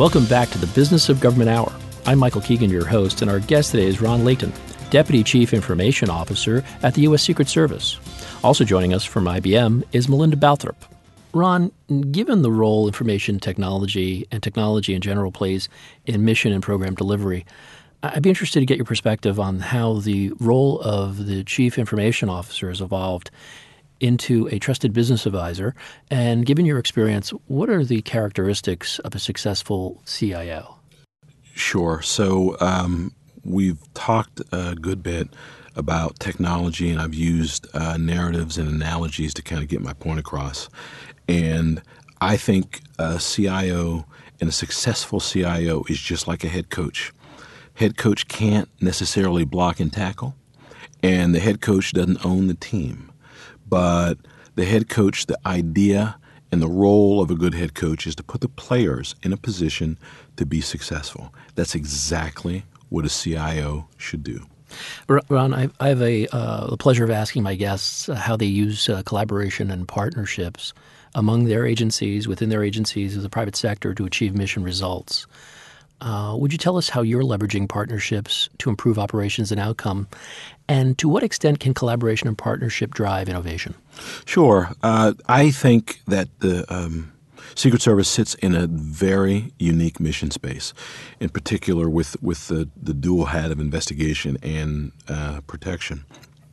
Welcome back to the Business of Government Hour. I'm Michael Keegan, your host, and our guest today is Ron Layton, Deputy Chief Information Officer at the U.S. Secret Service. Also joining us from IBM is Melinda Balthrop. Ron, given the role information technology and technology in general plays in mission and program delivery, I'd be interested to get your perspective on how the role of the Chief Information Officer has evolved into a trusted business advisor. And given your experience, what are the characteristics of a successful CIO? Sure. So we've talked a good bit about technology, and I've used narratives and analogies to kind of get my point across. And I think a CIO and a successful CIO is just like a head coach. Head coach can't necessarily block and tackle, and the head coach doesn't own the team. But the head coach, the idea and the role of a good head coach is to put the players in a position to be successful. That's exactly what a CIO should do. Ron, I have the pleasure of asking my guests how they use collaboration and partnerships among their agencies, within their agencies, as the private sector to achieve mission results. Would you tell us how you're leveraging partnerships to improve operations and outcome? And to what extent can collaboration and partnership drive innovation? Sure. I think that the Secret Service sits in a very unique mission space, in particular with the dual hat of investigation and protection.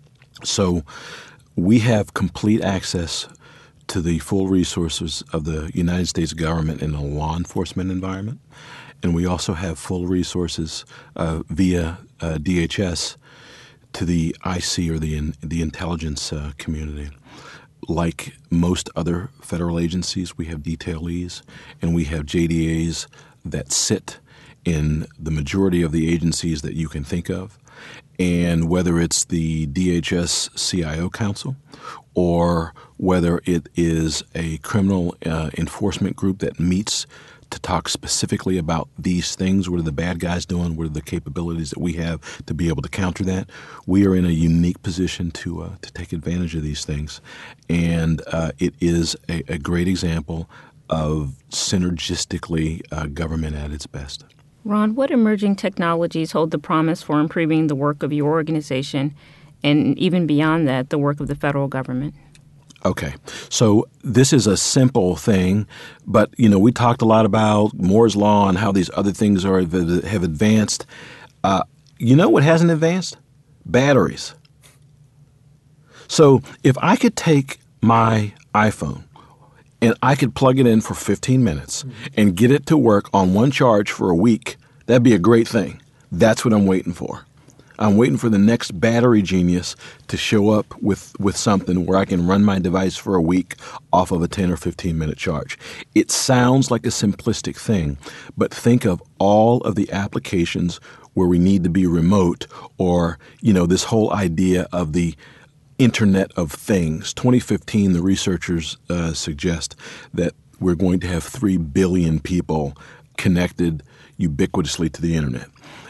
So we have complete access to the full resources of the United States government in a law enforcement environment. And we also have full resources via DHS to the IC or the intelligence community. Like most other federal agencies, we have detailees and we have JDAs that sit in the majority of the agencies that you can think of. And whether it's the DHS CIO Council or whether it is a criminal enforcement group that meets to talk specifically about these things. What are the bad guys doing? What are the capabilities that we have to be able to counter that? We are in a unique position to take advantage of these things. And it is a great example of synergistically government at its best. Ron, what emerging technologies hold the promise for improving the work of your organization and even beyond that, the work of the federal government? Okay, so this is a simple thing, but we talked a lot about Moore's Law and how these other things have advanced. What hasn't advanced? Batteries. So if I could take my iPhone and I could plug it in for 15 minutes and get it to work on one charge for a week, that'd be a great thing. That's what I'm waiting for. I'm waiting for the next battery genius to show up with something where I can run my device for a week off of a 10 or 15-minute charge. It sounds like a simplistic thing, but think of all of the applications where we need to be remote or, this whole idea of the Internet of Things. 2015, the researchers suggest that we're going to have 3 billion people connected ubiquitously to the Internet.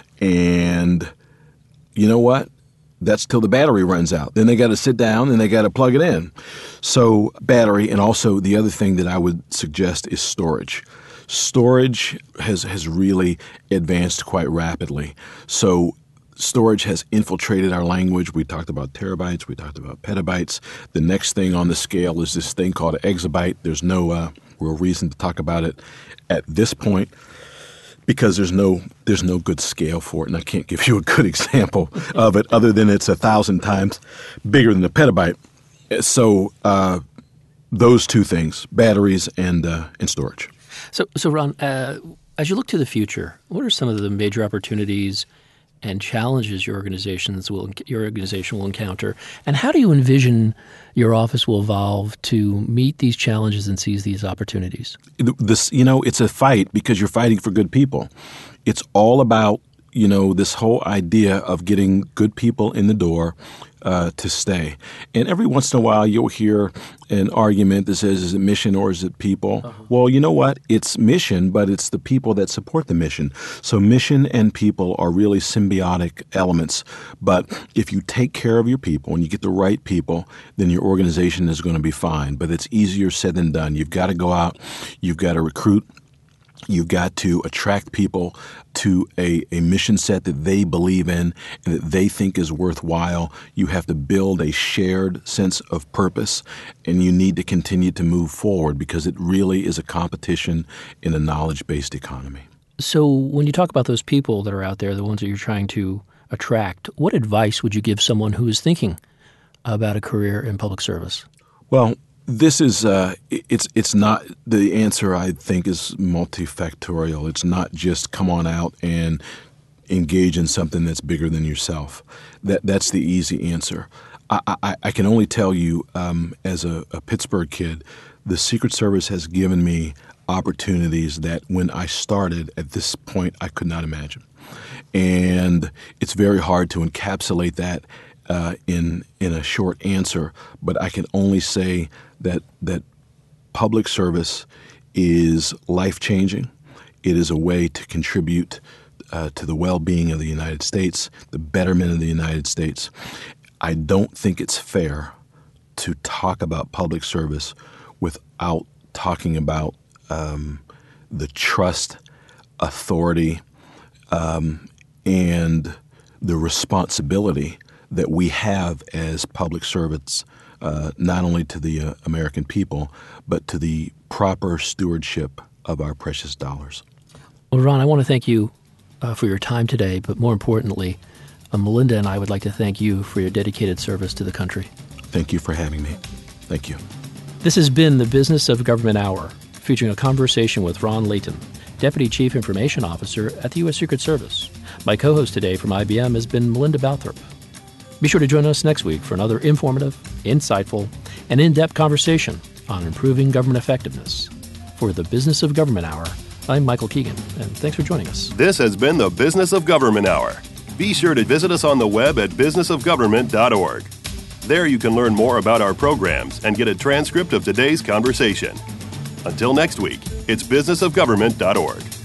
And you know what? That's till the battery runs out. Then they got to sit down and they got to plug it in. So battery, and also the other thing that I would suggest is storage. Storage has really advanced quite rapidly. So storage has infiltrated our language. We talked about terabytes. We talked about petabytes. The next thing on the scale is this thing called an exabyte. There's no real reason to talk about it at this point, because there's no good scale for it, and I can't give you a good example of it other than it's 1,000 times bigger than a petabyte. So those two things, batteries and storage. So Ron, as you look to the future, what are some of the major opportunities and challenges your organization will encounter, and how do you envision your office will evolve to meet these challenges and seize these opportunities? It's a fight because you're fighting for good people. It's all about this whole idea of getting good people in the door to stay. And every once in a while, you'll hear an argument that says, is it mission or is it people? Uh-huh. Well, you know what? It's mission, but it's the people that support the mission. So mission and people are really symbiotic elements. But if you take care of your people and you get the right people, then your organization is going to be fine. But it's easier said than done. You've got to go out. You've got to recruit. You've got to attract people to a mission set that they believe in and that they think is worthwhile. You have to build a shared sense of purpose, and you need to continue to move forward because it really is a competition in a knowledge-based economy. So when you talk about those people that are out there, the ones that you're trying to attract, what advice would you give someone who is thinking about a career in public service? Well, this is it's not the answer. I think is multifactorial. It's not just come on out and engage in something that's bigger than yourself. That's the easy answer. I can only tell you, as a Pittsburgh kid, the Secret Service has given me opportunities that when I started at this point I could not imagine, and it's very hard to encapsulate that in a short answer. But I can only say that public service is life-changing. It is a way to contribute to the well-being of the United States, the betterment of the United States. I don't think it's fair to talk about public service without talking about the trust, authority, and the responsibility that we have as public servants, not only to the American people, but to the proper stewardship of our precious dollars. Well, Ron, I want to thank you for your time today, but more importantly, Melinda and I would like to thank you for your dedicated service to the country. Thank you for having me. Thank you. This has been the Business of Government Hour, featuring a conversation with Ron Layton, Deputy Chief Information Officer at the U.S. Secret Service. My co-host today from IBM has been Melinda Balthrop. Be sure to join us next week for another informative, insightful, and in-depth conversation on improving government effectiveness. For the Business of Government Hour, I'm Michael Keegan, and thanks for joining us. This has been the Business of Government Hour. Be sure to visit us on the web at businessofgovernment.org. There you can learn more about our programs and get a transcript of today's conversation. Until next week, it's businessofgovernment.org.